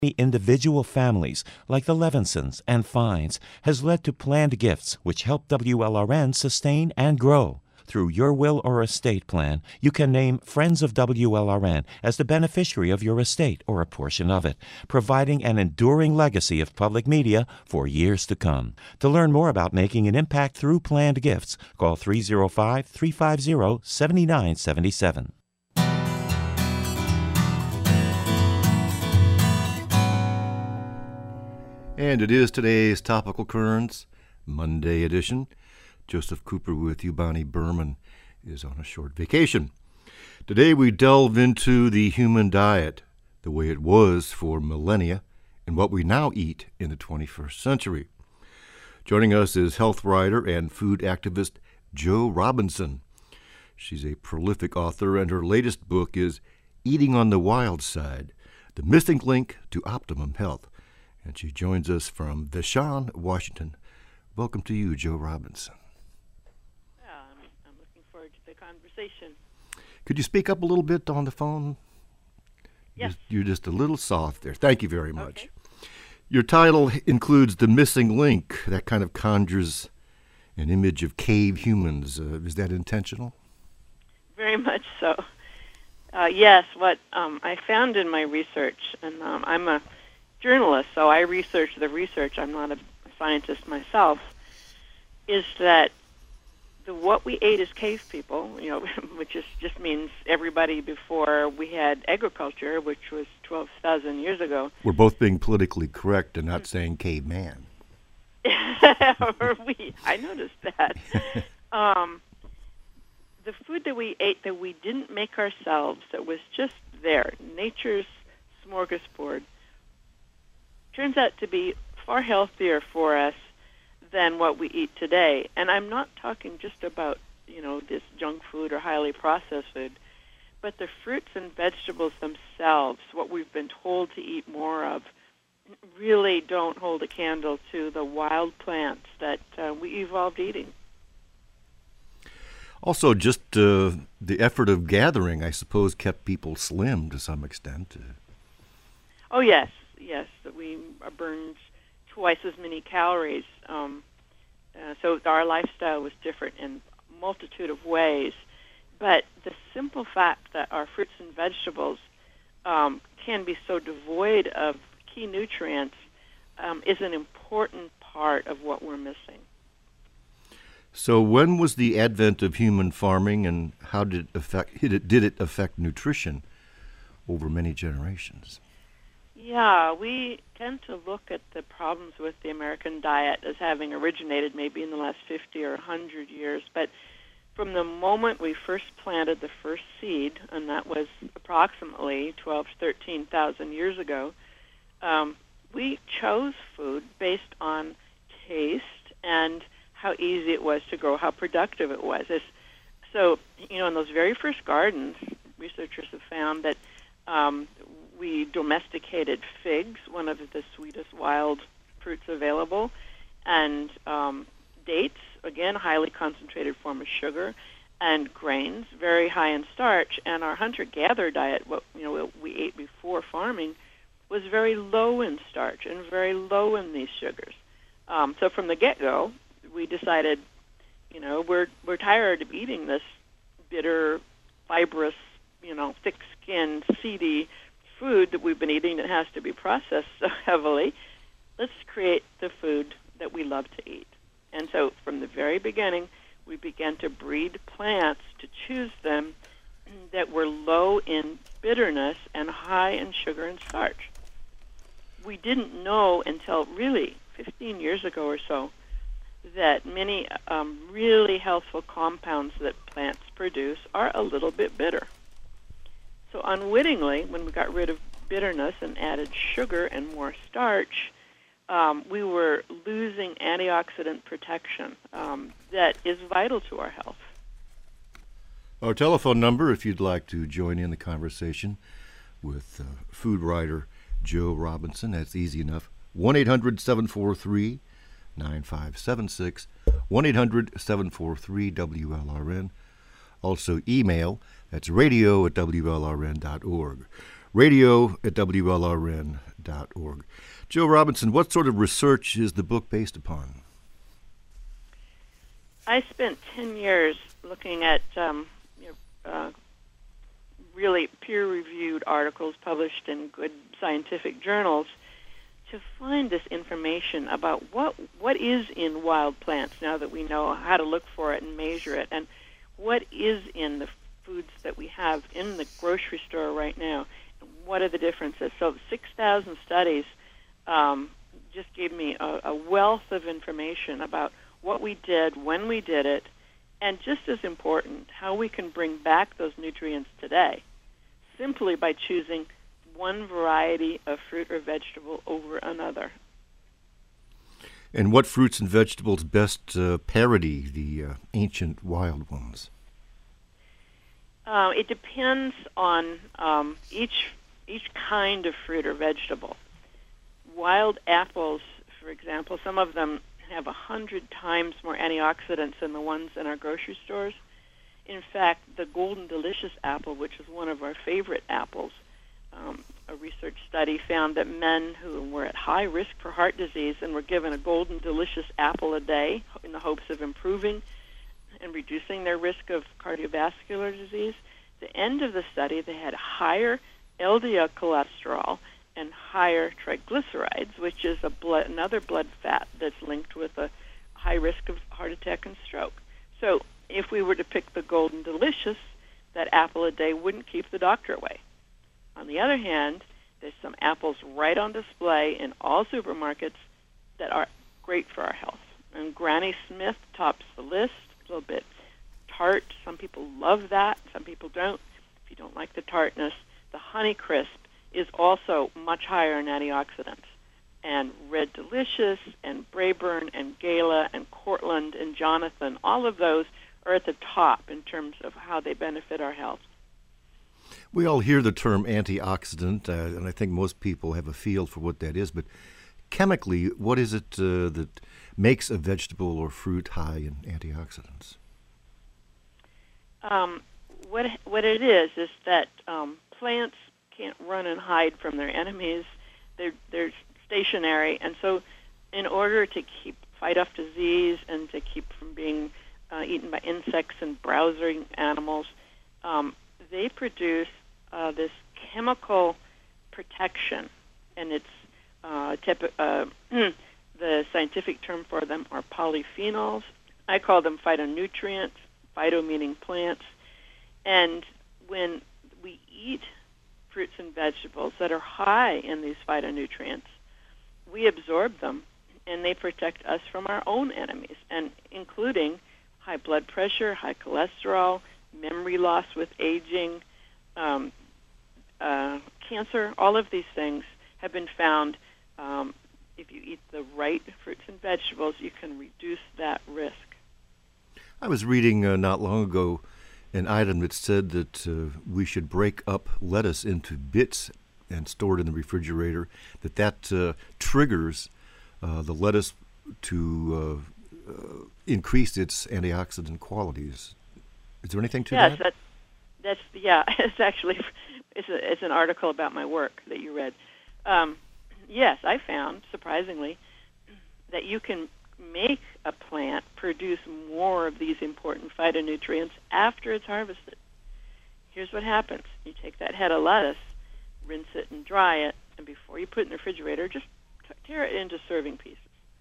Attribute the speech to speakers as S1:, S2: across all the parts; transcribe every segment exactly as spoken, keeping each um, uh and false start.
S1: individual families like the Levinsons and Fines has led to planned gifts which help W L R N sustain and grow. Through your will or estate plan, you can name Friends of W L R N as the beneficiary of your estate or a portion of it, providing an enduring legacy of public media for years to come. To learn more about making an impact through planned gifts, call three oh five, three five zero, seven nine seven seven.
S2: And it is today's Topical Currents, Monday edition. Joseph Cooper with you. Bonnie Berman is on a short vacation. Today we delve into the human diet, the way it was for millennia, and what we now eat in the twenty-first century. Joining us is health writer and food activist Jo Robinson. She's a prolific author, and her latest book is Eating on the Wild Side, The Missing Link to Optimum Health. And she joins us from Vashon, Washington. Welcome to you, Jo Robinson.
S3: Conversation.
S2: Could you speak up a little bit on the phone?
S3: Yes.
S2: You're just a little soft there. Thank you very much.
S3: Okay.
S2: Your title includes The Missing Link. That kind of conjures an image of cave humans. Uh, is that intentional?
S3: Very much so. Uh, yes, what um, I found in my research, and um, I'm a journalist, so I research the research. I'm not a scientist myself, is that The, what we ate as cave people, you know, which is, just means everybody before we had agriculture, which was twelve thousand years ago.
S2: We're both being politically correct and not saying caveman.
S3: we, I noticed that. um, the food that we ate that we didn't make ourselves, that was just there, nature's smorgasbord, turns out to be far healthier for us than what we eat today. And I'm not talking just about, you know, this junk food or highly processed food, but the fruits and vegetables themselves, what we've been told to eat more of, really don't hold a candle to the wild plants that uh, we evolved eating.
S2: Also, just uh, the effort of gathering, I suppose, kept people slim to some extent.
S3: Oh, yes, yes. We burned twice as many calories. Um, uh, so our lifestyle was different in a multitude of ways. But the simple fact that our fruits and vegetables um, can be so devoid of key nutrients um, is an important part of what we're missing.
S2: So when was the advent of human farming, and how did it affect, did it, did it affect nutrition over many generations?
S3: Yeah, we tend to look at the problems with the American diet as having originated maybe in the last fifty or one hundred years. But from the moment we first planted the first seed, and that was approximately twelve, thirteen thousand years ago, um, we chose food based on taste and how easy it was to grow, how productive it was. It's, so, you know, in those very first gardens, researchers have found that um, we domesticated figs, one of the sweetest wild fruits available, and um, dates, again, highly concentrated form of sugar, and grains, very high in starch. And our hunter-gatherer diet, what you know we ate before farming, was very low in starch and very low in these sugars. Um, so from the get-go, we decided, you know, we're we're tired of eating this bitter, fibrous, you know, thick-skinned, seedy food that we've been eating that has to be processed so heavily. Let's create the food that we love to eat. And so from the very beginning, we began to breed plants to choose them that were low in bitterness and high in sugar and starch. We didn't know until really fifteen years ago or so that many um, really healthful compounds that plants produce are a little bit bitter. So unwittingly, when we got rid of bitterness and added sugar and more starch, um, we were losing antioxidant protection um, that is vital to our health.
S2: Our telephone number, if you'd like to join in the conversation with uh, food writer Jo Robinson, that's easy enough. one eight hundred seven four three nine five seven six, one eight hundred seven four three W L R N. Also email, that's radio at W L R N dot org. radio at W L R N dot org. Joe Robinson, what sort of research is the book based upon?
S3: I spent ten years looking at um, you know, uh, really peer-reviewed articles published in good scientific journals to find this information about what what is in wild plants now that we know how to look for it and measure it, and what is in the foods that we have in the grocery store right now, and what are the differences. So six thousand studies um, just gave me a, a wealth of information about what we did, when we did it, and just as important, how we can bring back those nutrients today simply by choosing one variety of fruit or vegetable over another.
S2: And what fruits and vegetables best uh, parody the uh, ancient wild ones?
S3: Uh, it depends on um, each each kind of fruit or vegetable. Wild apples, for example, some of them have a hundred times more antioxidants than the ones in our grocery stores. In fact, the Golden Delicious apple, which is one of our favorite apples, um, a research study found that men who were at high risk for heart disease and were given a Golden Delicious apple a day in the hopes of improving and reducing their risk of cardiovascular disease, at the end of the study, they had higher L D L cholesterol and higher triglycerides, which is a blood, another blood fat that's linked with a high risk of heart attack and stroke. So if we were to pick the Golden Delicious, that apple a day wouldn't keep the doctor away. On the other hand, there's some apples right on display in all supermarkets that are great for our health. And Granny Smith tops the list, a little bit tart. Some people love that, some people don't. If you don't like the tartness, the Honeycrisp is also much higher in antioxidants. And Red Delicious and Brayburn and Gala and Cortland and Jonathan, all of those are at the top in terms of how they benefit our health.
S2: We all hear the term antioxidant, uh, and I think most people have a feel for what that is, but chemically, what is it uh, that makes a vegetable or fruit high in antioxidants?
S3: Um, what what it is is that um, plants can't run and hide from their enemies. They're, they're stationary, and so in order to keep fight off disease and to keep from being uh, eaten by insects and browsing animals, um, they produce uh, this chemical protection, and it's uh, typ- uh, the scientific term for them are polyphenols. I call them phytonutrients, phyto meaning plants. And when we eat fruits and vegetables that are high in these phytonutrients, we absorb them, and they protect us from our own enemies, and including high blood pressure, high cholesterol, memory loss with aging, um, uh, cancer. All of these things have been found. Um, if you eat the right fruits and vegetables, you can reduce that risk.
S2: I was reading uh, not long ago an item that said that uh, we should break up lettuce into bits and store it in the refrigerator, that that uh, triggers uh, the lettuce to uh, uh, increase its antioxidant qualities. Is there anything to
S3: yes,
S2: that?
S3: Yes, that's, that's, yeah, it's actually, it's, a, it's an article about my work that you read. Um, yes, I found, surprisingly, that you can make a plant produce more of these important phytonutrients after it's harvested. Here's what happens. You take that head of lettuce, rinse it and dry it, and before you put it in the refrigerator, just t- tear it into serving pieces.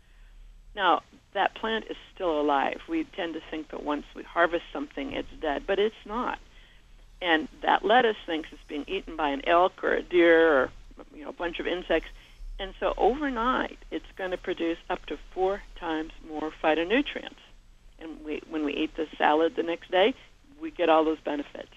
S3: Now, that plant is still alive. We tend to think that once we harvest something, it's dead, but it's not. And that lettuce thinks it's being eaten by an elk or a deer or you know, a bunch of insects. And so overnight, it's going to produce up to four times more phytonutrients. And we, when we eat the salad the next day, we get all those benefits.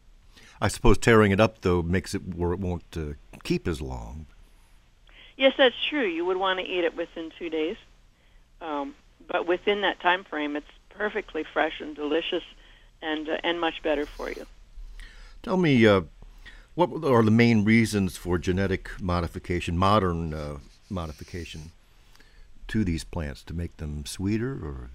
S2: I suppose tearing it up, though, makes it where it won't uh, keep as long.
S3: Yes, that's true. You would want to eat it within two days. Um, but within that time frame, it's perfectly fresh and delicious and, uh, and much better for you.
S2: Tell me, uh, what are the main reasons for genetic modification, modern uh, modification, to these plants, to make them sweeter? Or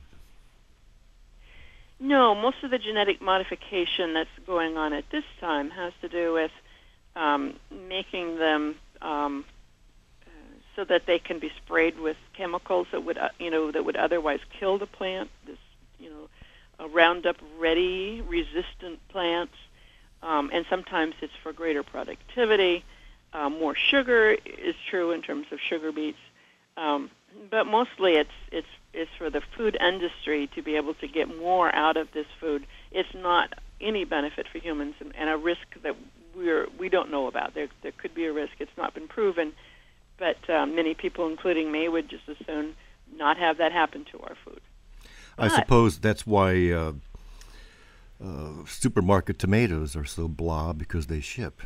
S3: No, most of the genetic modification that's going on at this time has to do with um, making them um, uh, so that they can be sprayed with chemicals that would, uh, you know, that would otherwise kill the plant. This, you know, uh, Roundup Ready resistant plants, um, and sometimes it's for greater productivity. Uh, more sugar is true in terms of sugar beets, um, but mostly it's it's it's for the food industry to be able to get more out of this food. It's not any benefit for humans, and, and a risk that we're we don't know about. There there could be a risk. It's not been proven, but uh, many people, including me, would just as soon not have that happen to our food.
S2: I
S3: But,
S2: suppose that's why uh, uh, supermarket tomatoes are so blah, because they ship.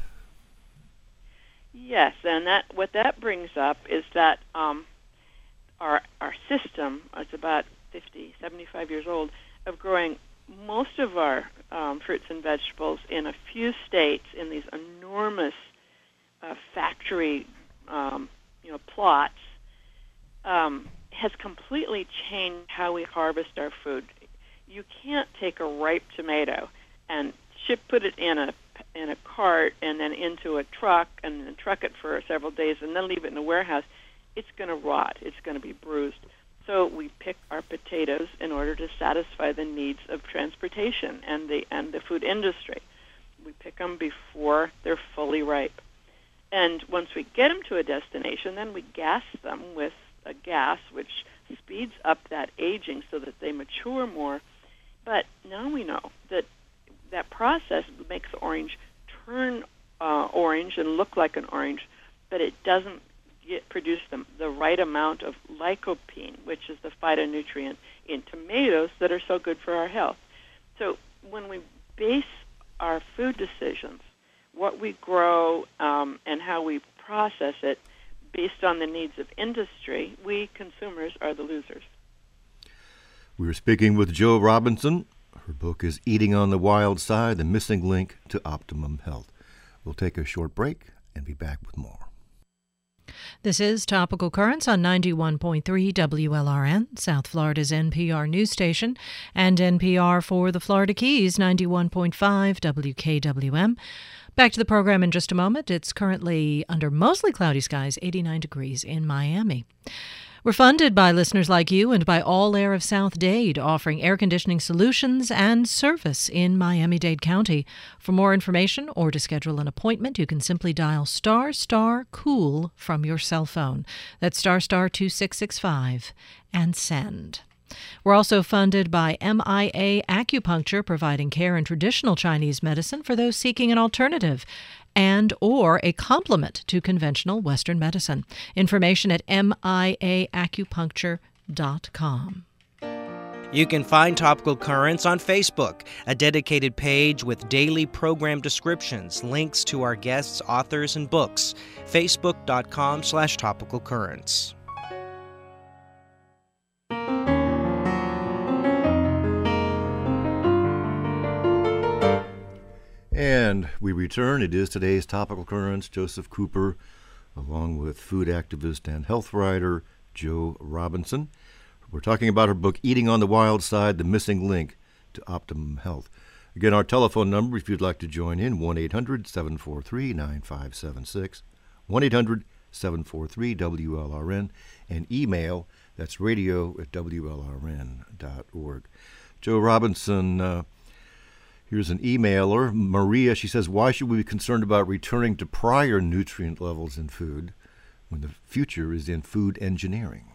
S3: Yes, and that what that brings up is that um, our our system is about fifty, seventy-five years old of growing most of our um, fruits and vegetables in a few states in these enormous uh, factory um, you know plots um, has completely changed how we harvest our food. You can't take a ripe tomato and ship put it in a in a cart and then into a truck and then truck it for several days and then leave it in a warehouse. It's going to rot. It's going to be bruised. So we pick our potatoes in order to satisfy the needs of transportation and the and the food industry. We pick them before they're fully ripe. And once we get them to a destination, then we gas them with a gas which speeds up that aging so that they mature more. But now we know that that process makes the orange turn uh, orange and look like an orange, but it doesn't get, produce the, the right amount of lycopene, which is the phytonutrient in tomatoes that are so good for our health. So when we base our food decisions, what we grow um, and how we process it based on the needs of industry, we consumers are the losers.
S2: We were speaking with Jo Robinson. Her book is Eating on the Wild Side, The Missing Link to Optimum Health. We'll take a short break and be back with more.
S4: This is Topical Currents on ninety-one point three W L R N, South Florida's N P R news station, and N P R for the Florida Keys, ninety-one point five W K W M. Back to the program in just a moment. It's currently under mostly cloudy skies, eighty-nine degrees in Miami. We're funded by listeners like you and by All Air of South Dade, offering air conditioning solutions and service in Miami-Dade County. For more information or to schedule an appointment, you can simply dial star star cool from your cell phone. That's star star two six six five and send. We're also funded by M I A Acupuncture, providing care in traditional Chinese medicine for those seeking an alternative and or a complement to conventional Western medicine. Information at M I A acupuncture dot com.
S5: You can find Topical Currents on Facebook, a dedicated page with daily program descriptions, links to our guests, authors, and books. Facebook.com slash Topical Currents.
S2: And we return. It is today's Topical Currents. Joseph Cooper, along with food activist and health writer Jo Robinson. We're talking about her book, Eating on the Wild Side, The Missing Link to Optimum Health. Again, our telephone number, if you'd like to join in, one eight hundred seven four three nine five seven six, one eight hundred seven four three W L R N, and email, that's radio at W L R N dot org. Jo Robinson, uh, here's an emailer, Maria. She says, why should we be concerned about returning to prior nutrient levels in food when the future is in food engineering?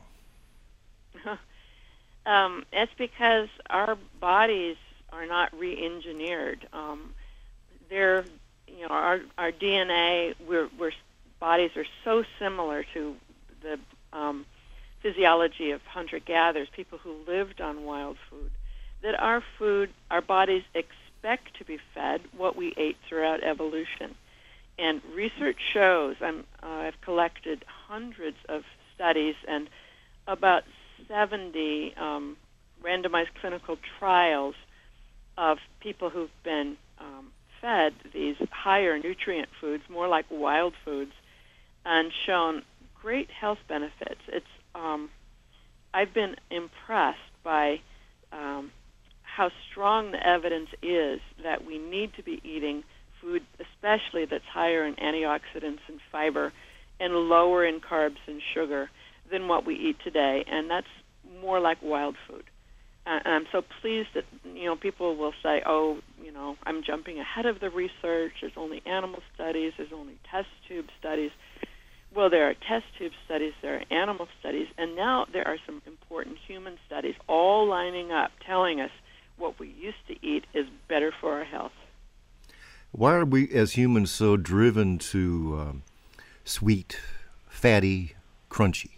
S3: Um, it's because our bodies are not re-engineered. Um, they're, you know, our our D N A, we're, we're bodies are so similar to the um, physiology of hunter-gatherers, people who lived on wild food, that our food, our bodies expect to be fed what we ate throughout evolution. And research shows, I'm, uh, I've collected hundreds of studies and about seventy um, randomized clinical trials of people who've been um, fed these higher nutrient foods, more like wild foods, and shown great health benefits. It's um, I've been impressed by um, how strong the evidence is that we need to be eating food, especially that's higher in antioxidants and fiber and lower in carbs and sugar than what we eat today, and that's more like wild food. Uh, and I'm so pleased that, you know, people will say, oh, you know, I'm jumping ahead of the research. There's only animal studies. There's only test tube studies. Well, there are test tube studies. There are animal studies. And now there are some important human studies all lining up telling us what we used to eat is better for our health.
S2: Why are we as humans so driven to um, sweet, fatty, crunchy?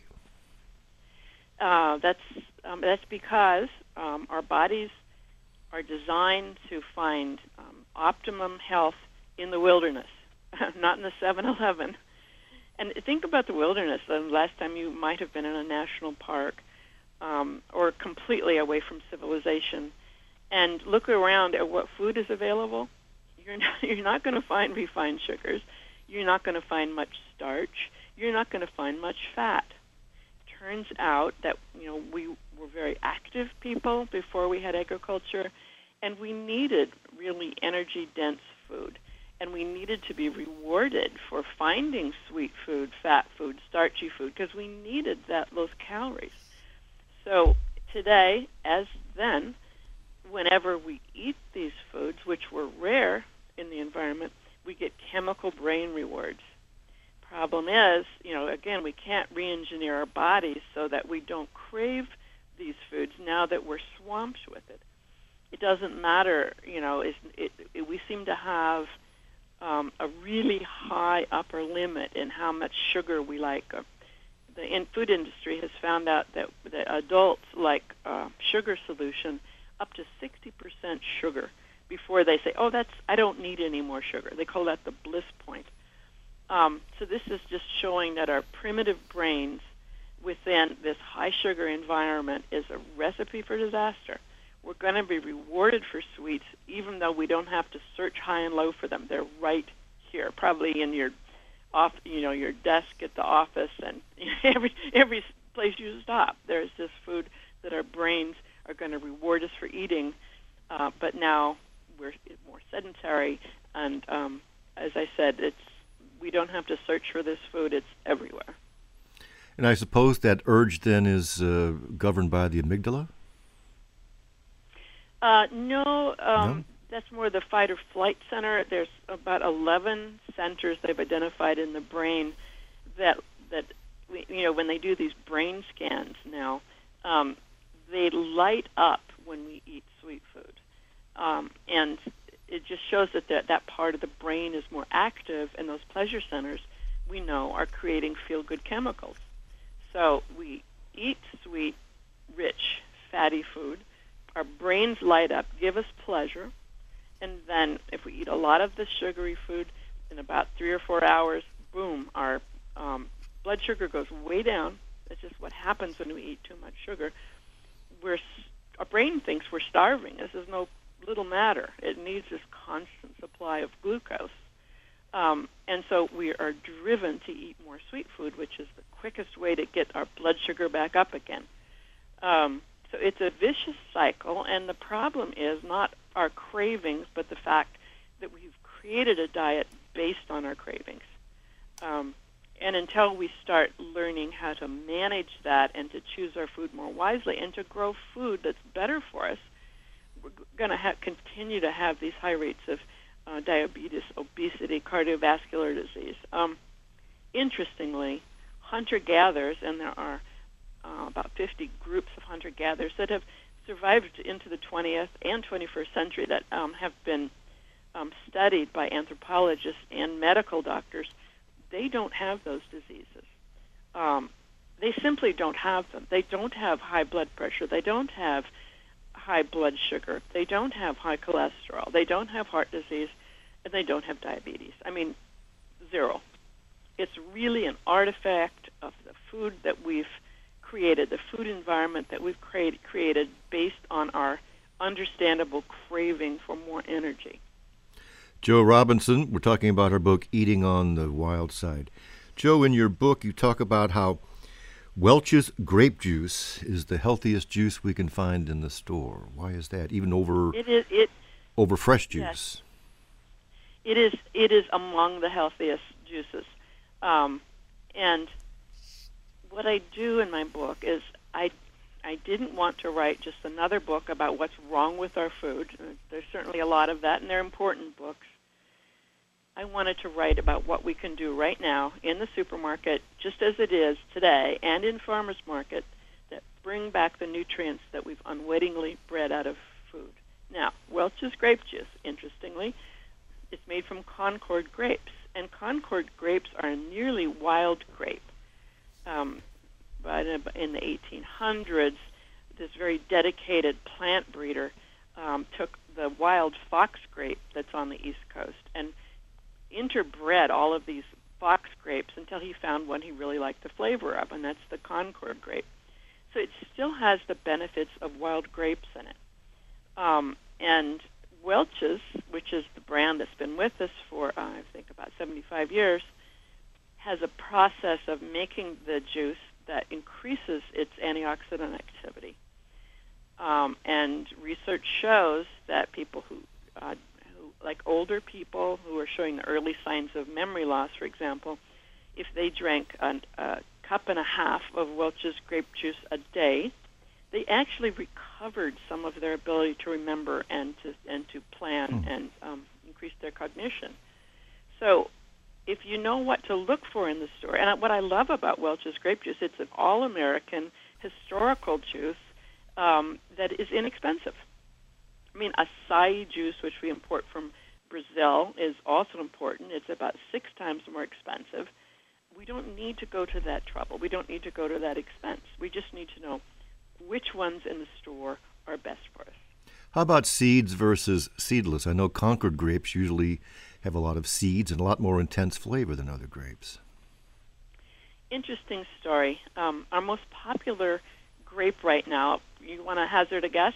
S3: Uh, that's um, that's because um, our bodies are designed to find um, optimum health in the wilderness, not in the seven eleven. And think about the wilderness. The last time you might have been in a national park um, or completely away from civilization, and look around at what food is available. You're not, you're not going to find refined sugars. You're not going to find much starch. You're not going to find much fat. Turns out that, you know, we were very active people before we had agriculture, and we needed really energy-dense food, and we needed to be rewarded for finding sweet food, fat food, starchy food, because we needed that those calories. So today, as then, whenever we eat these foods, which were rare in the environment, we get chemical brain rewards. Problem is, you know, again, we can't re-engineer our bodies so that we don't crave these foods now that we're swamped with it. It doesn't matter, you know, it, it, it, we seem to have um, a really high upper limit in how much sugar we like. Uh, the in food industry has found out that, that adults like uh, sugar solution up to sixty percent sugar before they say, oh, that's I don't need any more sugar. They call that the bliss point. Um, so this is just showing that our primitive brains within this high sugar environment is a recipe for disaster. We're going to be rewarded for sweets even though we don't have to search high and low for them. They're right here, probably in your off, you know, your desk at the office, and every every place you stop. There's this food that our brains are going to reward us for eating, uh, but now we're more sedentary, and um, as I said, it's we don't have to search for this food; it's everywhere.
S2: And I suppose that urge then is uh, governed by the amygdala?
S3: Uh, no, um,
S2: no,
S3: that's more the fight or flight center. There's about eleven centers they've identified in the brain that that you know when they do these brain scans now. Um, They light up when we eat sweet food. Um, and it just shows that, that that part of the brain is more active, and those pleasure centers, we know, are creating feel-good chemicals. So we eat sweet, rich, fatty food. Our brains light up, give us pleasure. And then if we eat a lot of the sugary food, in about three or four hours, boom, our um, blood sugar goes way down. That's just what happens when we eat too much sugar. We're, our brain thinks we're starving. This is no little matter. It needs this constant supply of glucose. Um, and so we are driven to eat more sweet food, which is the quickest way to get our blood sugar back up again. Um, so it's a vicious cycle, and the problem is not our cravings, but the fact that we've created a diet based on our cravings. Um, And until we start learning how to manage that and to choose our food more wisely and to grow food that's better for us, we're going to ha- continue to have these high rates of uh, diabetes, obesity, cardiovascular disease. Um, interestingly, hunter-gatherers, and there are uh, about fifty groups of hunter-gatherers that have survived into the twentieth and twenty-first century that um, have been um, studied by anthropologists and medical doctors. They don't have those diseases. Um, they simply don't have them. They don't have high blood pressure. They don't have high blood sugar. They don't have high cholesterol. They don't have heart disease, and they don't have diabetes. I mean, zero. It's really an artifact of the food that we've created, the food environment that we've create, created based on our understandable craving for more energy.
S2: Jo Robinson, we're talking about her book, Eating on the Wild Side. Jo, in your book, you talk about how Welch's grape juice is the healthiest juice we can find in the store. Why is that? Even over
S3: it is, it,
S2: over fresh juice.
S3: Yes. It is it is among the healthiest juices. Um, and what I do in my book is I I didn't want to write just another book about what's wrong with our food. There's certainly a lot of that, and they're important books. I wanted to write about what we can do right now in the supermarket, just as it is today, and in farmers market, that bring back the nutrients that we've unwittingly bred out of food. Now, Welch's grape juice, interestingly, is made from Concord grapes, and Concord grapes are a nearly wild grape. Um, but in the eighteen hundreds, this very dedicated plant breeder um, took the wild fox grape that's on the East Coast and interbred all of these fox grapes until he found one he really liked the flavor of, and that's the Concord grape. So it still has the benefits of wild grapes in it. Um, and Welch's, which is the brand that's been with us for, uh, I think, about seventy-five years, has a process of making the juice that increases its antioxidant activity. Um, and research shows that people who, uh, who, like older people who are showing the early signs of memory loss, for example, if they drank a, a cup and a half of Welch's grape juice a day, they actually recovered some of their ability to remember and to and to plan mm. and um, increase their cognition. So if you know what to look for in the store, and what I love about Welch's grape juice, it's an all-American historical juice um, that is inexpensive. I mean, acai juice, which we import from Brazil, is also important. It's about six times more expensive. We don't need to go to that trouble. We don't need to go to that expense. We just need to know which ones in the store are best for us.
S2: How about seeds versus seedless? I know Concord grapes usually have a lot of seeds and a lot more intense flavor than other grapes.
S3: Interesting story. Um, our most popular grape right now, you want to hazard a guess?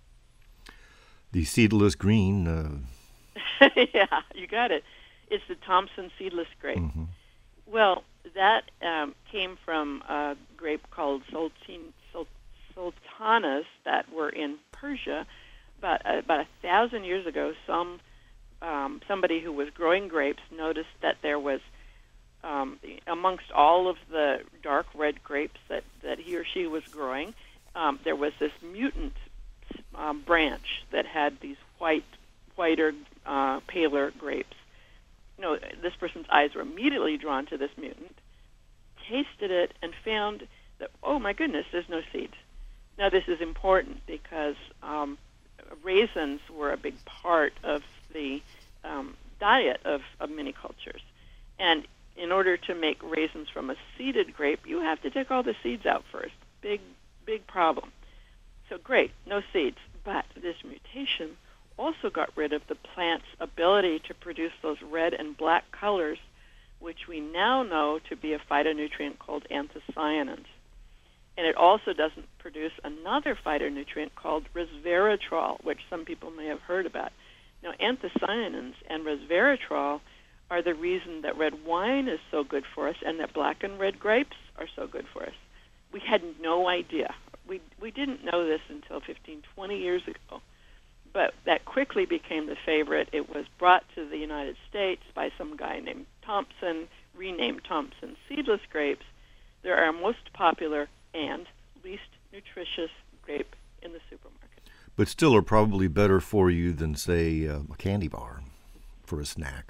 S2: The seedless green.
S3: Uh... yeah, you got it. It's the Thompson seedless grape. Mm-hmm. Well, that um, came from a grape called Sultan, sultanas that were in Persia. But uh, about a thousand years ago, some um, somebody who was growing grapes noticed that there was, um, amongst all of the dark red grapes that, that he or she was growing, um, there was this mutant um, branch that had these white, whiter, uh, paler grapes. You know, this person's eyes were immediately drawn to this mutant, tasted it, and found that, oh my goodness, there's no seeds. Now this is important because um, raisins were a big part of the um, diet of, of many cultures. And in order to make raisins from a seeded grape, you have to take all the seeds out first. Big, big problem. So great, no seeds. But this mutation also got rid of the plant's ability to produce those red and black colors, which we now know to be a phytonutrient called anthocyanins. And it also doesn't produce another phytonutrient called resveratrol, which some people may have heard about. Now, anthocyanins and resveratrol are the reason that red wine is so good for us and that black and red grapes are so good for us. We had no idea. We we didn't know this until fifteen, twenty years ago. But that quickly became the favorite. It was brought to the United States by some guy named Thompson, renamed Thompson seedless grapes. They're our most popular and least nutritious grape in the supermarket.
S2: But still are probably better for you than, say, uh, a candy bar for a snack.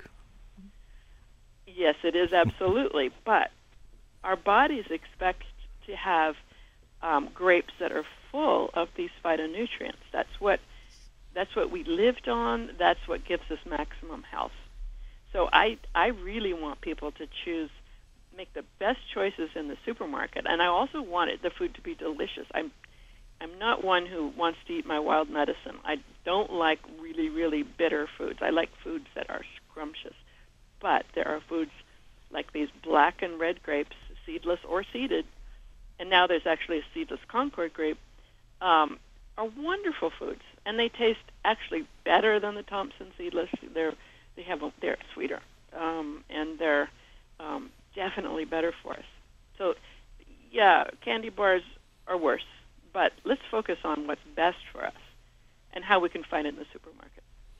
S3: Yes, it is absolutely. But our bodies expect to have um, grapes that are full of these phytonutrients. That's what that's what we lived on. That's what gives us maximum health. So I I really want people to choose, make the best choices in the supermarket, and I also wanted the food to be delicious. I'm I'm not one who wants to eat my wild medicine. I don't like really, really bitter foods. I like foods that are scrumptious. But there are foods like these black and red grapes, seedless or seeded, and now there's actually a seedless Concord grape, um, are wonderful foods, and they taste actually better than the Thompson seedless. They're they have a, they're sweeter, um, and they're um, definitely better for us. So, yeah, candy bars are worse, but let's focus on what's best for us and how we can find it in the supermarket.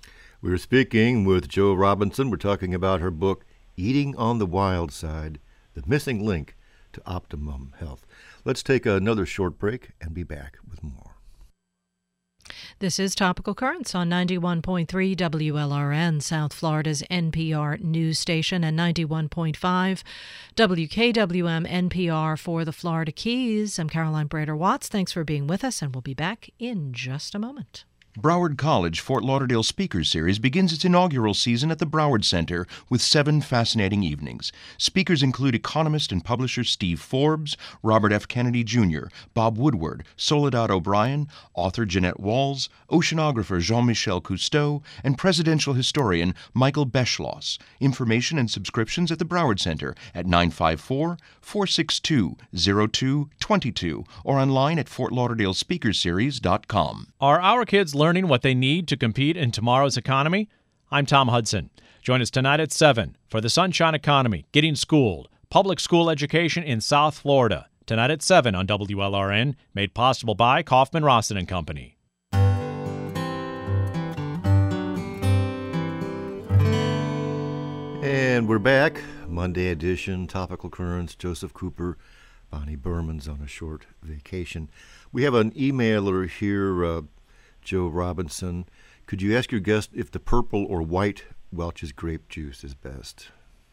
S2: We're speaking with Jo Robinson. We're talking about her book, Eating on the Wild Side, The Missing Link to Optimum Health. Let's take another short break and be back with more.
S4: This is Topical Currents on ninety-one point three W L R N, South Florida's N P R news station, and ninety-one point five W K W M N P R for the Florida Keys. I'm Caroline Brader-Watts. Thanks for being with us, and we'll be back in just a moment.
S6: Broward College Fort Lauderdale Speakers Series begins its inaugural season at the Broward Center with seven fascinating evenings. Speakers include economist and publisher Steve Forbes, Robert F. Kennedy Junior, Bob Woodward, Soledad O'Brien, author Jeanette Walls, oceanographer Jean-Michel Cousteau, and presidential historian Michael Beschloss. Information and subscriptions at the Broward Center at nine five four, four six two, zero two two two or online at fort lauderdale speakers series dot com.
S7: Are our kids learning learning what they need to compete in tomorrow's economy? I'm Tom Hudson. Join us tonight at seven for the Sunshine Economy, Getting Schooled, Public School Education in South Florida. Tonight at seven on W L R N, made possible by Kaufman Rawson and Company.
S2: And we're back. Monday edition, Topical Currents. Joseph Cooper, Bonnie Berman's on a short vacation. We have an emailer here, uh, Jo Robinson. Could you ask your guest if the purple or white Welch's grape juice is best?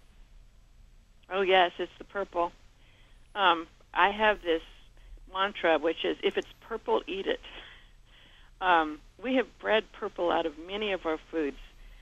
S3: Oh, yes, it's the purple. Um, I have this mantra, which is, if it's purple, eat it. Um, we have bred purple out of many of our foods.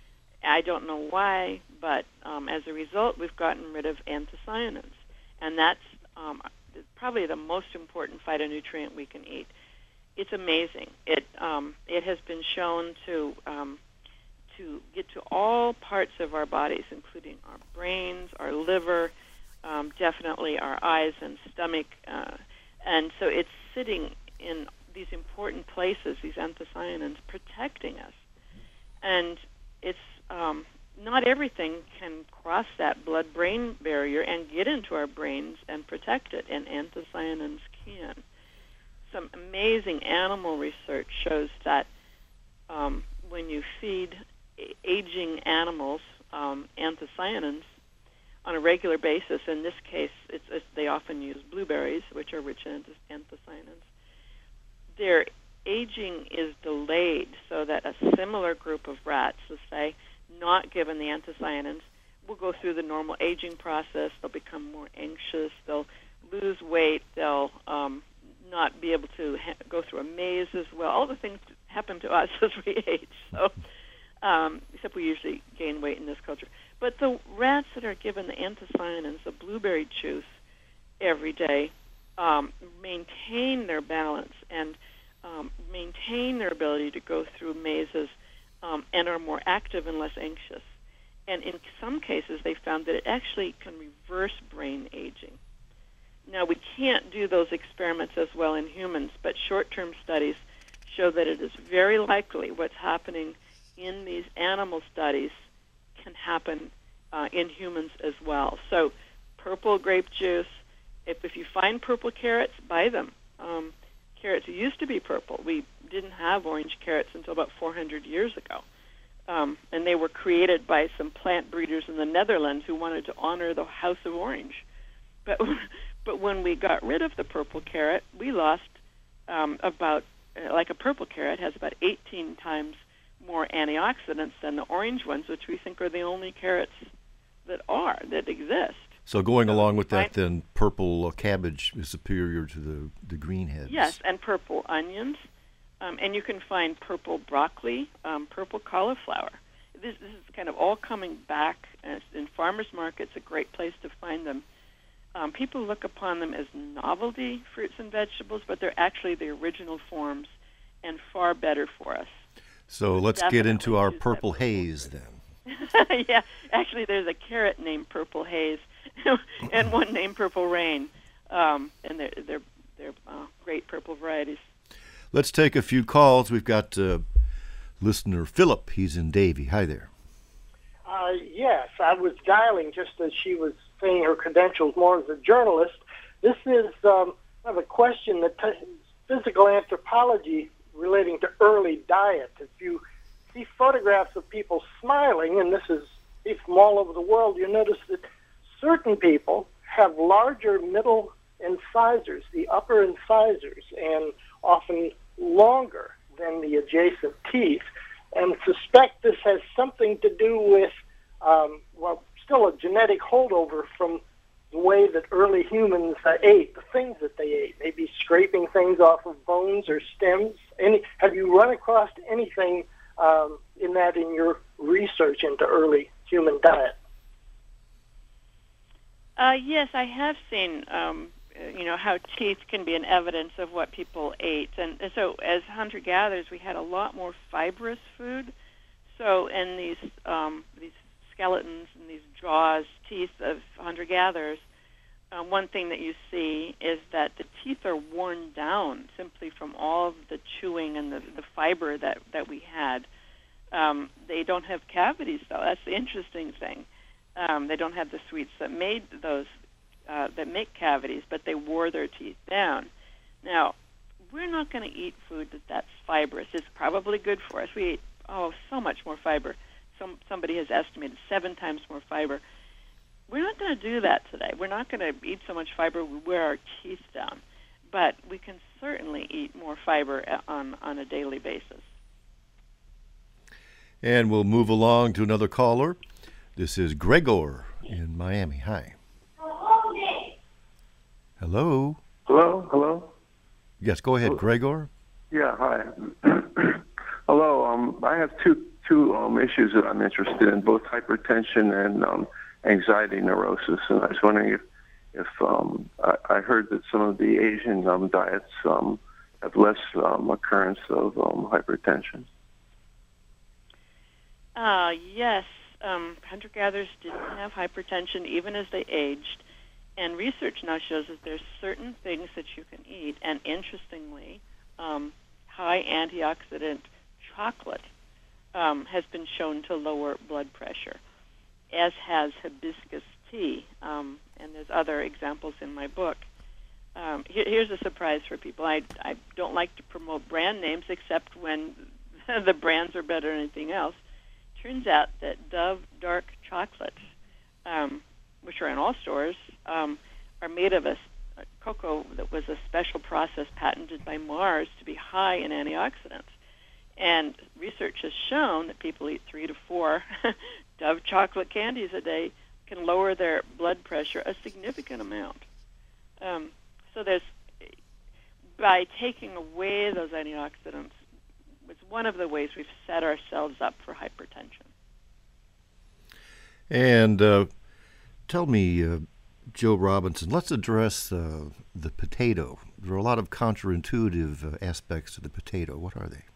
S3: I don't know why, but um, as a result, we've gotten rid of anthocyanins. And that's um, probably the most important phytonutrient we can eat. It's amazing. It um, it has been shown to um, to get to all parts of our bodies, including our brains, our liver, um, definitely our eyes and stomach. Uh, and so it's sitting in these important places, these anthocyanins, protecting us. And it's um, not everything can cross that blood-brain barrier and get into our brains and protect it, and anthocyanins can. Some amazing animal research shows that um, when you feed aging animals um, anthocyanins on a regular basis, in this case, it's, it's, they often use blueberries, which are rich in anthocyanins, their aging is delayed so that a similar group of rats, let's say, not given the anthocyanins, will go through the normal aging process. They'll become more anxious. They'll lose weight. They'll um, not be able to ha- go through a maze as well. All the things happen to us as we age. So, um, except we usually gain weight in this culture. But the rats that are given the anthocyanins, the blueberry juice, every day, um, maintain their balance and um, maintain their ability to go through mazes um, and are more active and less anxious. And in some cases, they found that it actually can reverse brain aging. Now, we can't do those experiments as well in humans, but short-term studies show that it is very likely what's happening in these animal studies can happen uh, in humans as well. So purple grape juice, if, if you find purple carrots, buy them. Um, carrots used to be purple. We didn't have orange carrots until about four hundred years ago. Um, and they were created by some plant breeders in the Netherlands who wanted to honor the House of Orange. But but when we got rid of the purple carrot, we lost um, about, uh, like a purple carrot has about eighteen times more antioxidants than the orange ones, which we think are the only carrots that are, that exist.
S2: So going along with that, then, purple uh, cabbage is superior to the, the green heads.
S3: Yes, and purple onions. Um, and you can find purple broccoli, um, purple cauliflower. This, this is kind of all coming back. And in farmers markets, a great place to find them. Um, people look upon them as novelty fruits and vegetables, but they're actually the original forms and far better for us.
S2: So let's
S3: Definitely
S2: get into our
S3: use
S2: purple
S3: that.
S2: haze then.
S3: Yeah, actually there's a carrot named Purple Haze and one named Purple Rain, um, and they're, they're, they're uh, great purple varieties.
S2: Let's take a few calls. We've got uh, listener Philip. He's in Davie. Hi there.
S8: Uh, yes, I was dialing just as she was saying her credentials more as a journalist. This is um, I have a question that t- physical anthropology relating to early diet. If you see photographs of people smiling, and this is from all over the world, you notice that certain people have larger middle incisors, the upper incisors, and often longer than the adjacent teeth, and suspect this has something to do with, um, well, still a genetic holdover from the way that early humans uh, ate, the things that they ate, maybe scraping things off of bones or stems. Any, have you run across anything um, in that in your research into early human diet?
S3: Uh, yes, I have seen, um, you know, how teeth can be an evidence of what people ate. And, and so as hunter-gatherers, we had a lot more fibrous food. So in these um, these skeletons and these jaws, teeth of hunter-gatherers, uh, one thing that you see is that the teeth are worn down simply from all of the chewing and the, the fiber that, that we had. Um, they don't have cavities, though. That's the interesting thing. Um, they don't have the sweets that made those, uh, that make cavities, but they wore their teeth down. Now, we're not going to eat food that that's fibrous. It's probably good for us. We eat, oh, so much more fiber. Some, somebody has estimated seven times more fiber. We're not going to do that today. We're not going to eat so much fiber we wear our teeth down. But we can certainly eat more fiber on, on a daily basis.
S2: And we'll move along to another caller. This is Gregor in Miami. Hi. Hello.
S9: Hello. Hello.
S2: Yes, go ahead, Gregor.
S9: Yeah. Hi. Hello. Um, I have two two um, issues that I'm interested in, both hypertension and um, anxiety neurosis. And I was wondering if if um, I, I heard that some of the Asian um, diets um, have less um, occurrence of um, hypertension.
S3: Uh, yes. Um, hunter-gatherers didn't have hypertension even as they aged, and research now shows that there's certain things that you can eat, and interestingly, um, high antioxidant chocolate um, has been shown to lower blood pressure, as has hibiscus tea, um, and there's other examples in my book. Um, here, here's a surprise for people. I, I don't like to promote brand names except when the brands are better than anything else. Turns out that Dove dark chocolate, um, which are in all stores, um, are made of a, a cocoa that was a special process patented by Mars to be high in antioxidants. And research has shown that people eat three to four Dove chocolate candies a day can lower their blood pressure a significant amount. Um, so there's, by taking away those antioxidants, it's one of the ways we've set ourselves up for hypertension.
S2: And uh, tell me, uh, Joe Robinson, let's address uh, the potato. There are a lot of counterintuitive uh, aspects to the potato. What are they?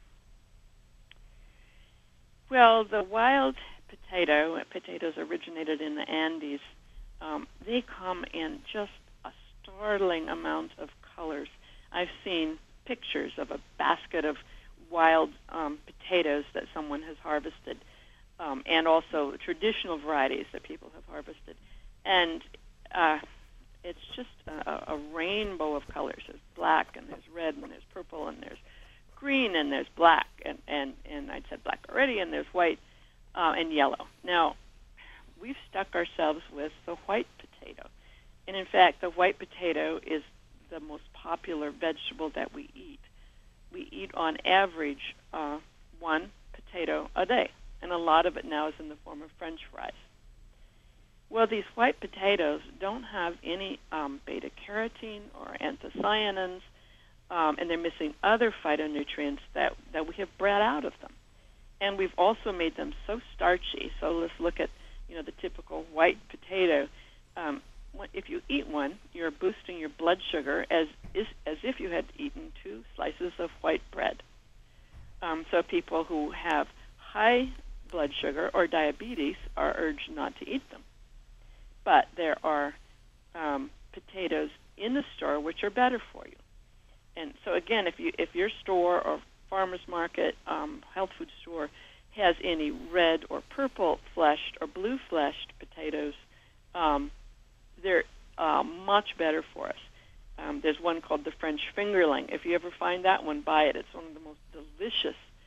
S3: Well, the wild potato, potatoes originated in the Andes, um, they come in just a startling amount of colors. I've seen pictures of a basket of wild um, potatoes that someone has harvested, um, and also traditional varieties that people have harvested. And uh, it's just a, a rainbow of colors. There's black, and there's red, and there's purple, and there's green, and there's black, and, and, and I'd said black already, and there's white uh, and yellow. Now, we've stuck ourselves with the white potato. And in fact, the white potato is the most popular vegetable that we eat. We eat on average uh, one potato a day, and a lot of it now is in the form of French fries. Well, these white potatoes don't have any um, beta-carotene or anthocyanins, um, and they're missing other phytonutrients that, that we have bred out of them. And we've also made them so starchy. So let's look at, you know, the typical white potato. Um, if you eat one, you're boosting your blood sugar as is, as if you had eaten two slices of white bread. Um, so people who have high blood sugar or diabetes are urged not to eat them. But there are um, potatoes in the store which are better for you. And so again, if you if your store or farmer's market, um, health food store has any red or purple fleshed or blue fleshed potatoes, um, they're uh, much better for us. Um, there's one called the French fingerling. If you ever find that one, buy it. It's one of the most delicious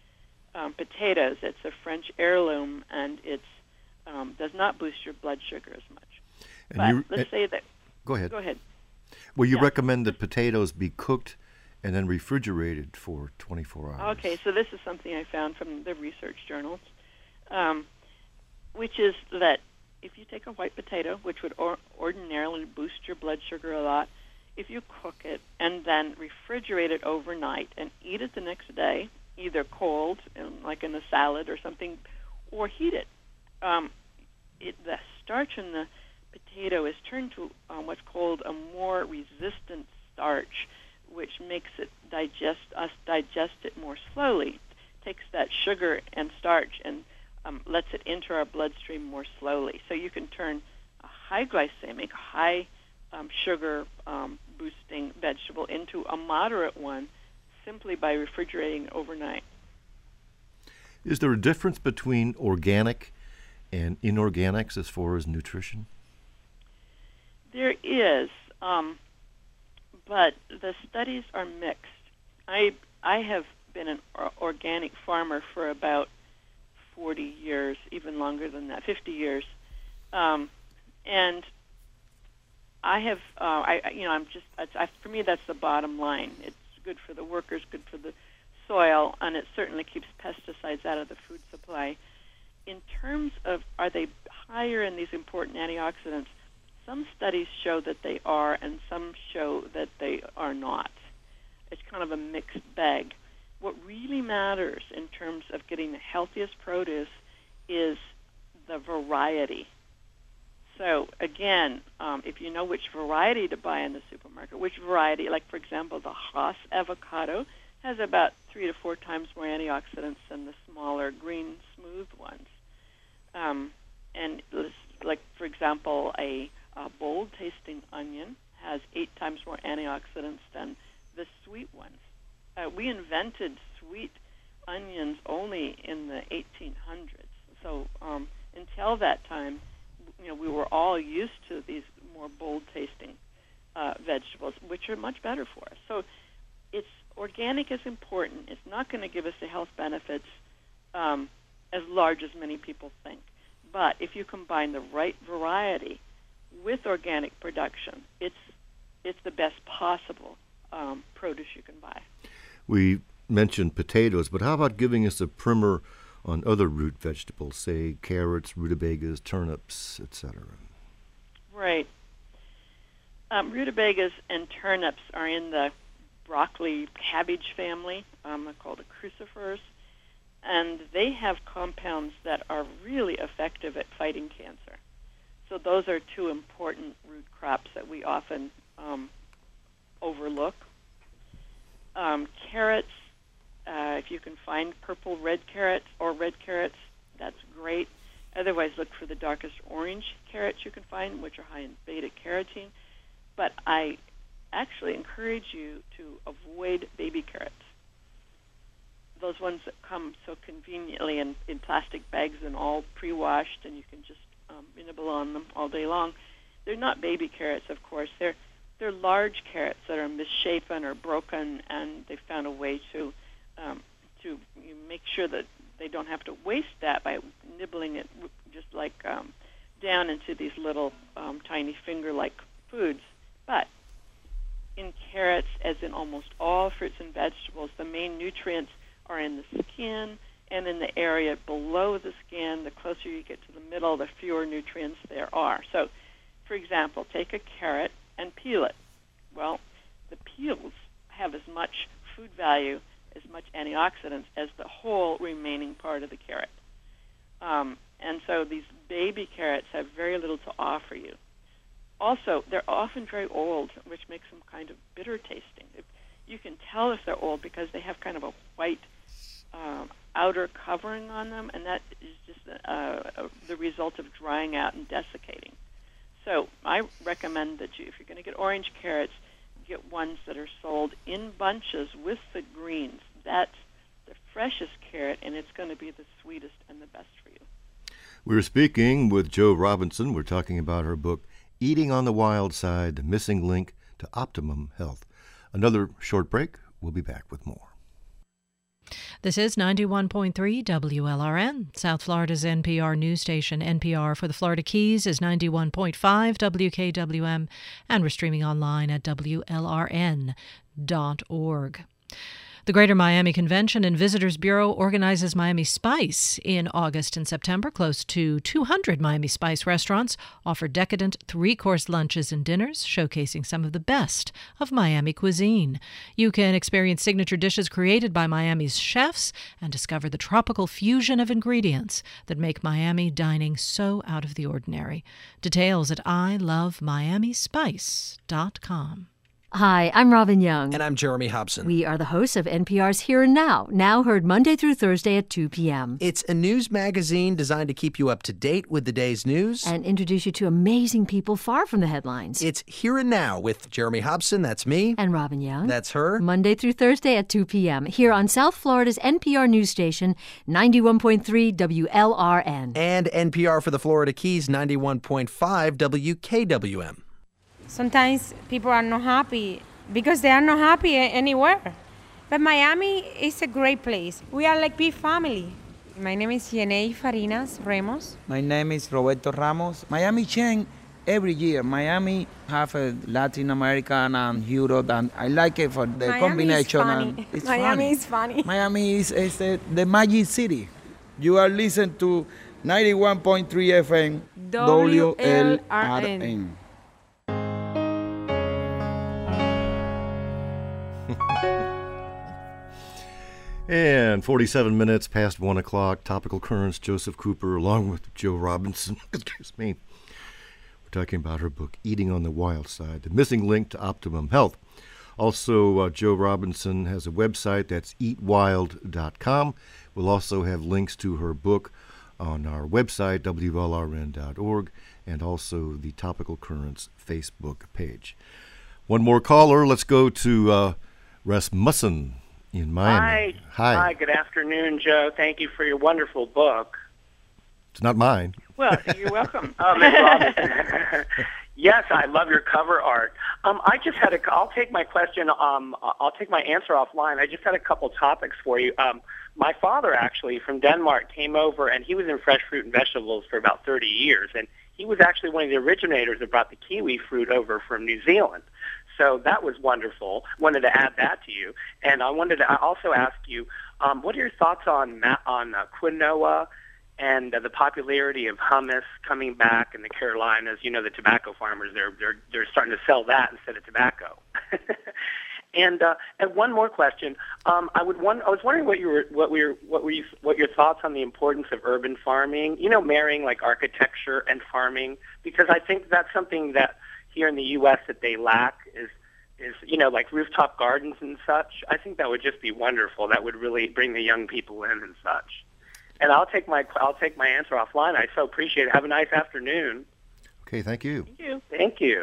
S3: um, potatoes. It's a French heirloom, and it um, does not boost your blood sugar as much.
S2: And
S3: but
S2: you,
S3: let's
S2: and,
S3: say that.
S2: Go ahead.
S3: Go ahead.
S2: Well, you
S3: yeah.
S2: recommend that potatoes be cooked and then refrigerated for twenty-four hours.
S3: Okay, so this is something I found from the research journals, um, which is that if you take a white potato, which would or- ordinarily boost your blood sugar a lot, if you cook it and then refrigerate it overnight and eat it the next day, either cold, like in a salad or something, or heat it, um, it the starch in the potato is turned to uh, what's called a more resistant starch, which makes it digest us digest it more slowly. Takes that sugar and starch and um, lets it enter our bloodstream more slowly. So you can turn a high glycemic, high um, sugar um, boosting vegetable into a moderate one simply by refrigerating it overnight.
S2: Is there a difference between organic and inorganics as far as nutrition?
S3: There is, um, but the studies are mixed. I I have been an organic farmer for about forty years, even longer than that, fifty years, um, and I have, uh, I you know, I'm just it's, I, for me that's the bottom line. It's good for the workers, good for the soil, and it certainly keeps pesticides out of the food supply. In terms of are they higher in these important antioxidants? Some studies show that they are, and some show that they are not. It's kind of a mixed bag. What really matters in terms of getting the healthiest produce is the variety. So again, um, if you know which variety to buy in the supermarket, which variety, like for example, the Hass avocado has about three to four times more antioxidants than the smaller green smooth ones. Um, and like for example, a A bold-tasting onion has eight times more antioxidants than the sweet ones. Uh, we invented sweet onions only in the eighteen hundreds. So um, until that time, you know, we were all used to these more bold-tasting uh, vegetables, which are much better for us. So it's organic is important. It's not going to give us the health benefits um, as large as many people think. But if you combine the right variety with organic production, it's it's the best possible um, produce you can buy.
S2: We mentioned potatoes, but how about giving us a primer on other root vegetables, say carrots, rutabagas, turnips, et cetera?
S3: Right. Um, rutabagas and turnips are in the broccoli cabbage family. Um, they're called the crucifers, and they have compounds that are really effective at fighting cancer. So those are two important root crops that we often um, overlook. Um, carrots, uh, if you can find purple red carrots or red carrots, that's great. Otherwise, look for the darkest orange carrots you can find, which are high in beta-carotene. But I actually encourage you to avoid baby carrots. Those ones that come so conveniently in, in plastic bags and all pre-washed, and you can just Um, nibble on them all day long. They're not baby carrots, of course. They're they're large carrots that are misshapen or broken, and they found a way to um, to make sure that they don't have to waste that by nibbling it just like um, down into these little um, tiny finger-like foods. But in carrots, as in almost all fruits and vegetables, the main nutrients are in the skin and in the area below the skin. The closer you get to the middle, the fewer nutrients there are. So, for example, take a carrot and peel it. Well, the peels have as much food value, as much antioxidants as the whole remaining part of the carrot. Um, and so these baby carrots have very little to offer you. Also, they're often very old, which makes them kind of bitter tasting. If, you can tell if they're old because they have kind of a white um, outer covering on them, and that is just uh, uh, the result of drying out and desiccating. So I recommend that you, if you're going to get orange carrots, get ones that are sold in bunches with the greens. That's the freshest carrot, and it's going to be the sweetest and the best for you.
S2: We're speaking with Jo Robinson. We're talking about her book, Eating on the Wild Side, The Missing Link to Optimum Health. Another short break. We'll be back with more.
S4: This is ninety-one point three W L R N, South Florida's N P R news station. N P R for the Florida Keys is ninety-one point five W K W M, and we're streaming online at W L R N dot org. The Greater Miami Convention and Visitors Bureau organizes Miami Spice in August and September. Close to two hundred Miami Spice restaurants offer decadent three-course lunches and dinners, showcasing some of the best of Miami cuisine. You can experience signature dishes created by Miami's chefs and discover the tropical fusion of ingredients that make Miami dining so out of the ordinary. Details at I love miami spice dot com.
S10: Hi, I'm Robin Young.
S5: And I'm Jeremy Hobson.
S10: We are the hosts of N P R's Here and Now, now heard Monday through Thursday at two p.m.
S5: It's a news magazine designed to keep you up to date with the day's news.
S10: And introduce you to amazing people far from the headlines.
S5: It's Here and Now with Jeremy Hobson, that's me.
S10: And Robin Young.
S5: That's her.
S10: Monday through Thursday at two p.m. here on South Florida's N P R news station, ninety-one point three W L R N.
S5: And N P R for the Florida Keys, ninety-one point five W K W M.
S11: Sometimes people are not happy because they are not happy anywhere. But Miami is a great place. We are like big family. My name is Yenei Farinas Ramos.
S12: My name is Roberto Ramos. Miami change every year. Miami have a Latin American and Europe, and I like it for the
S11: Miami
S12: combination.
S11: Is funny.
S12: And it's
S11: Miami
S12: funny.
S11: is funny.
S12: Miami is, is uh, the magic city. You are listening to ninety-one point three F M W L R N.
S2: And forty-seven minutes past one o'clock, Topical Currents, Joseph Cooper, along with Joe Robinson. Excuse me. We're talking about her book, Eating on the Wild Side, The Missing Link to Optimum Health. Also, uh, Joe Robinson has a website, that's eat wild dot com. We'll also have links to her book on our website, W L R N dot org, and also the Topical Currents Facebook page. One more caller. Let's go to uh, Rasmussen in Miami.
S13: Hi.
S2: Hi.
S13: Hi, good afternoon, Joe. Thank you for your wonderful book.
S2: It's not mine.
S3: Well, you're welcome.
S13: Oh, Miz Robinson. Yes, I love your cover art. Um, I just had a. I'll take my question. Um, I'll take my answer offline. I just had a couple topics for you. Um, my father, actually, from Denmark, came over, and he was in fresh fruit and vegetables for about thirty years, and he was actually one of the originators that brought the kiwi fruit over from New Zealand. So that was wonderful. Wanted to add that to you, and I wanted to also ask you, um, what are your thoughts on ma- on uh, quinoa and uh, the popularity of hummus coming back in the Carolinas? You know, the tobacco farmers, they're they're they're starting to sell that instead of tobacco. and uh, and one more question. Um, I would one, I was wondering what you were what were what were you, what your thoughts on the importance of urban farming? You know, marrying like architecture and farming, because I think that's something that here in the U S that they lack is, is, you know, like rooftop gardens and such. I think that would just be wonderful. That would really bring the young people in and such. And I'll take my I'll take my answer offline. I so appreciate it. Have a nice afternoon.
S2: Okay, thank you.
S3: Thank you.
S13: Thank you.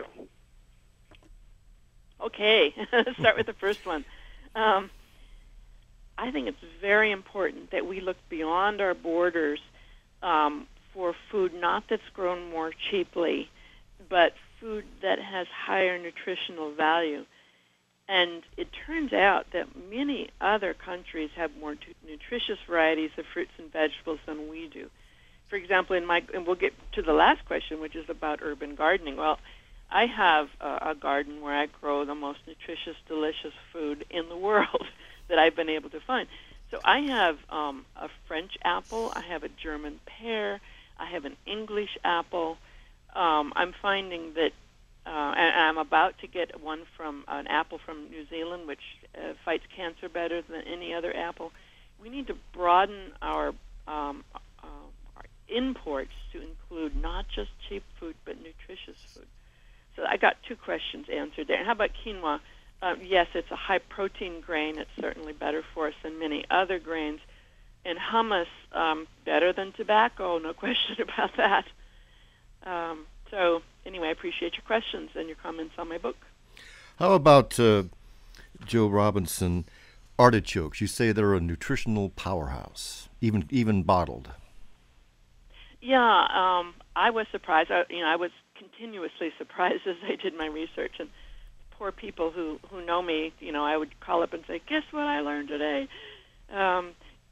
S3: Okay, let's start with the first one. Um, I think it's very important that we look beyond our borders um, for food not that's grown more cheaply, but food that has higher nutritional value. And it turns out that many other countries have more t- nutritious varieties of fruits and vegetables than we do. For example, in my, and we'll get to the last question, which is about urban gardening. Well, I have a, a garden where I grow the most nutritious, delicious food in the world that I've been able to find. So I have um, a French apple, I have a German pear, I have an English apple. Um, I'm finding that, uh, and I'm about to get one from an apple from New Zealand, which uh, fights cancer better than any other apple. We need to broaden our, um, uh, our imports to include not just cheap food, but nutritious food. So I got two questions answered there. How about quinoa? Uh, yes, it's a high-protein grain. It's certainly better for us than many other grains. And hummus, um, better than tobacco, no question about that. Um, so anyway, I appreciate your questions and your comments on my book.
S2: How about, uh, Joe Robinson, artichokes? You say they're a nutritional powerhouse, even even bottled.
S3: Yeah, um, I was surprised. I, you know, I was continuously surprised as I did my research. And poor people who, who know me, you know, I would call up and say, guess what I learned today? Um,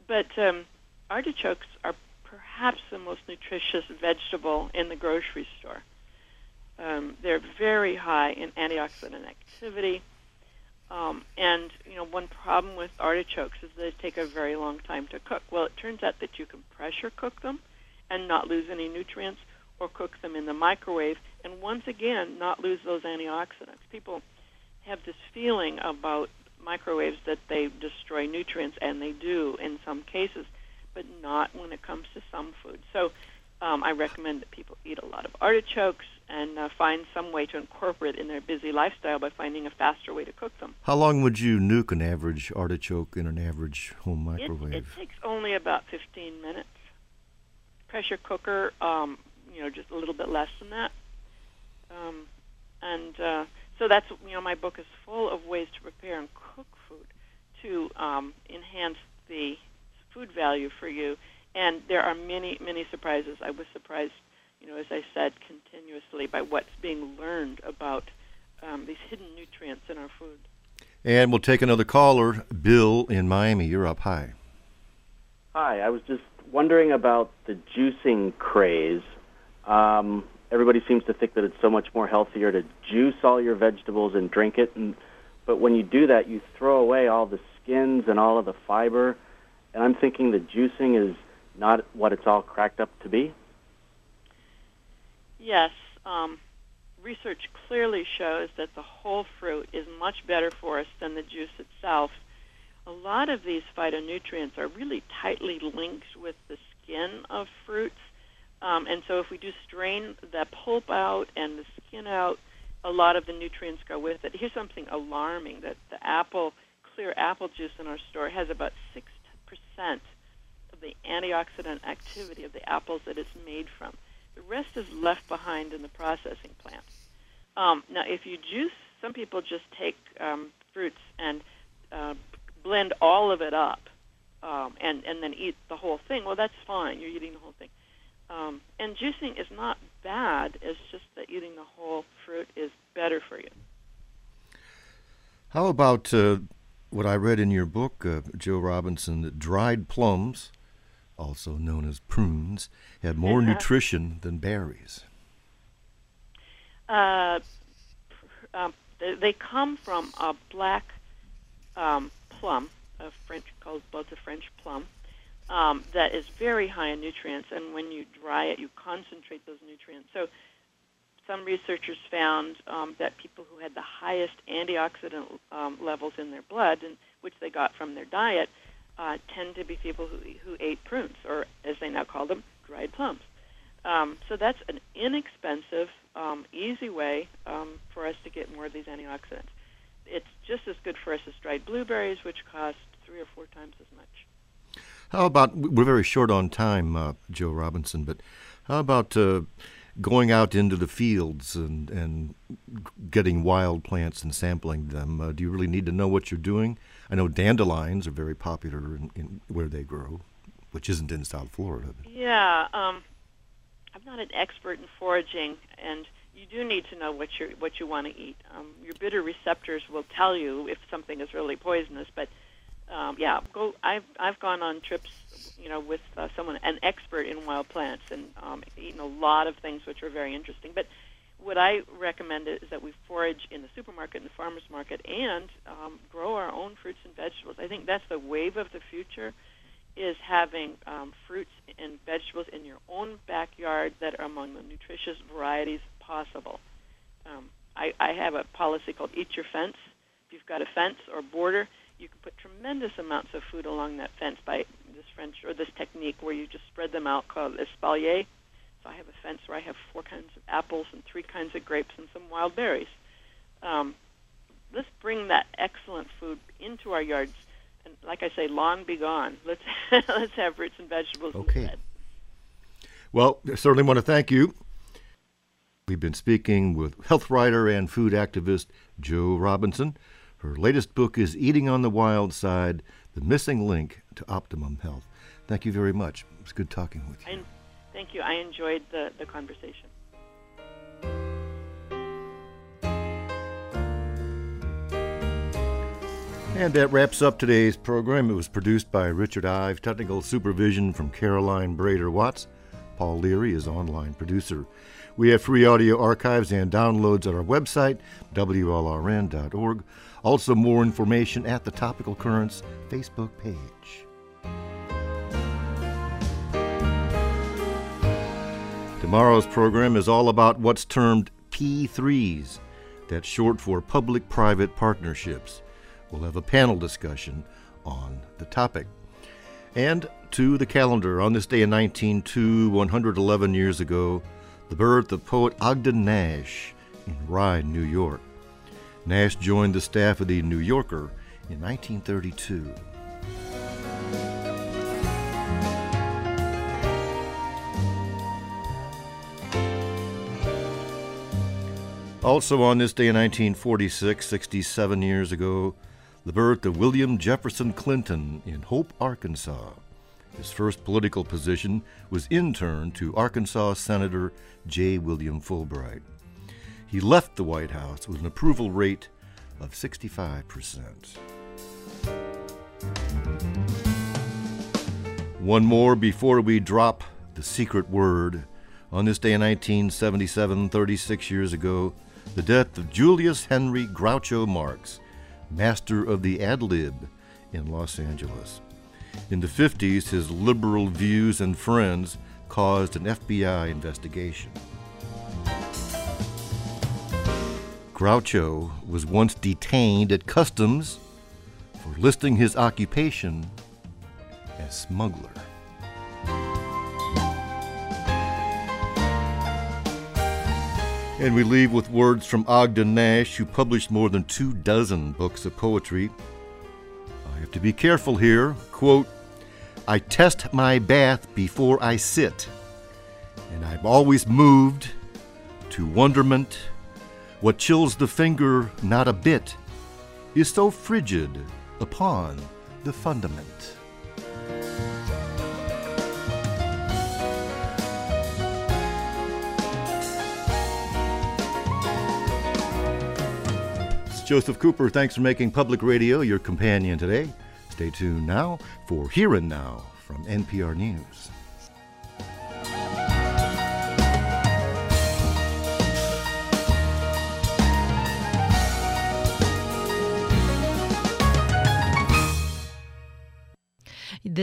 S3: but um, artichokes are perhaps the most nutritious vegetable in the grocery store. Um, they're very high in antioxidant activity. Um, and, you know, one problem with artichokes is they take a very long time to cook. Well, it turns out that you can pressure cook them and not lose any nutrients, or cook them in the microwave and, once again, not lose those antioxidants. People have this feeling about microwaves that they destroy nutrients, and they do in some cases, but not when it comes to some food. So um, I recommend that people eat a lot of artichokes and uh, find some way to incorporate in their busy lifestyle by finding a faster way to cook them.
S2: How long would you nuke an average artichoke in an average home microwave?
S3: It, it takes only about fifteen minutes. Pressure cooker, um, you know, just a little bit less than that. Um, and uh, so that's, you know, my book is full of ways to prepare and cook food to um, enhance the food value for you. And there are many, many surprises. I was surprised, you know, as I said, continuously by what's being learned about um, these hidden nutrients in our food.
S2: And we'll take another caller. Bill in Miami, you're up. Hi.
S14: Hi, I was just wondering about the juicing craze. Um, everybody seems to think that it's so much more healthier to juice all your vegetables and drink it. And, but when you do that, you throw away all the skins and all of the fiber. And I'm thinking that juicing is not what it's all cracked up to be.
S3: Yes. Um, research clearly shows that the whole fruit is much better for us than the juice itself. A lot of these phytonutrients are really tightly linked with the skin of fruits. Um, and so if we do strain the pulp out and the skin out, a lot of the nutrients go with it. Here's something alarming, that the apple, clear apple juice in our store has about six percent of the antioxidant activity of the apples that it's made from. The rest is left behind in the processing plant. Um, now, if you juice, some people just take um, fruits and uh, blend all of it up um, and, and then eat the whole thing. Well, that's fine. You're eating the whole thing. Um, and juicing is not bad. It's just that eating the whole fruit is better for you.
S2: How about uh, what I read in your book, uh, Joe Robinson, that dried plums, also known as prunes, have more
S3: uh-huh.
S2: nutrition than berries?
S3: Uh, um, they, they come from a black um, plum, a French called both a French plum, um, that is very high in nutrients. And when you dry it, you concentrate those nutrients. So some researchers found um, that people who had the highest antioxidant um, levels in their blood, and which they got from their diet, uh, tend to be people who, who ate prunes, or as they now call them, dried plums. Um, so that's an inexpensive, um, easy way um, for us to get more of these antioxidants. It's just as good for us as dried blueberries, which cost three or four times as much.
S2: How about, we're very short on time, uh, Joe Robinson, but how about uh, going out into the fields and, and getting wild plants and sampling them? Uh, do you really need to know what you're doing? I know dandelions are very popular in, in where they grow, which isn't in South Florida.
S3: Yeah, um, I'm not an expert in foraging, and you do need to know what you what you want to eat. Um, your bitter receptors will tell you if something is really poisonous. But um, yeah, go. I've I've gone on trips, you know, with uh, someone, an expert in wild plants, and um, eaten a lot of things which are very interesting. But what I recommend is that we forage in the supermarket and the farmer's market, and um, grow our own fruits and vegetables. I think that's the wave of the future, is having um, fruits and vegetables in your own backyard that are among the nutritious varieties possible. Um, I, I have a policy called Eat Your Fence. If you've got a fence or border, you can put tremendous amounts of food along that fence by this French or this technique where you just spread them out called espalier. So I have a fence where I have four kinds of apples and three kinds of grapes and some wild berries. Um, let's bring that excellent food into our yards. And like I say, long be gone. Let's let's have fruits and vegetables
S2: okay.
S3: instead.
S2: Well, I certainly want to thank you. We've been speaking with health writer and food activist Jo Robinson. Her latest book is Eating on the Wild Side, The Missing Link to Optimum Health. Thank you very much. It was good talking with you.
S3: I, thank you. I enjoyed the, the conversation.
S2: And that wraps up today's program. It was produced by Richard Ive, technical supervision from Caroline Brader-Watts. Paul Leary is online producer. We have free audio archives and downloads at our website, W L R N dot org. Also, more information at the Topical Currents Facebook page. Tomorrow's program is all about what's termed P threes. That's short for public-private partnerships. We'll have a panel discussion on the topic. And to the calendar, on this day in nineteen oh two, one hundred eleven years ago, the birth of poet Ogden Nash in Rye, New York. Nash joined the staff of the New Yorker in nineteen thirty-two. Also on this day in nineteen forty-six, sixty-seven years ago, the birth of William Jefferson Clinton in Hope, Arkansas. His first political position was intern to Arkansas Senator J. William Fulbright. He left the White House with an approval rate of sixty-five percent. One more before we drop the secret word. On this day in nineteen seventy-seven, thirty-six years ago, the death of Julius Henry Groucho Marx, master of the ad-lib in Los Angeles. In the fifties, his liberal views and friends caused an F B I investigation. Groucho was once detained at customs for listing his occupation as smuggler. And we leave with words from Ogden Nash, who published more than two dozen books of poetry. I have to be careful here. Quote, I test my bath before I sit, and I'm always moved to wonderment. What chills the finger not a bit is so frigid upon the fundament. Joseph Cooper, thanks for making Public Radio your companion today. Stay tuned now for Here and Now from N P R News.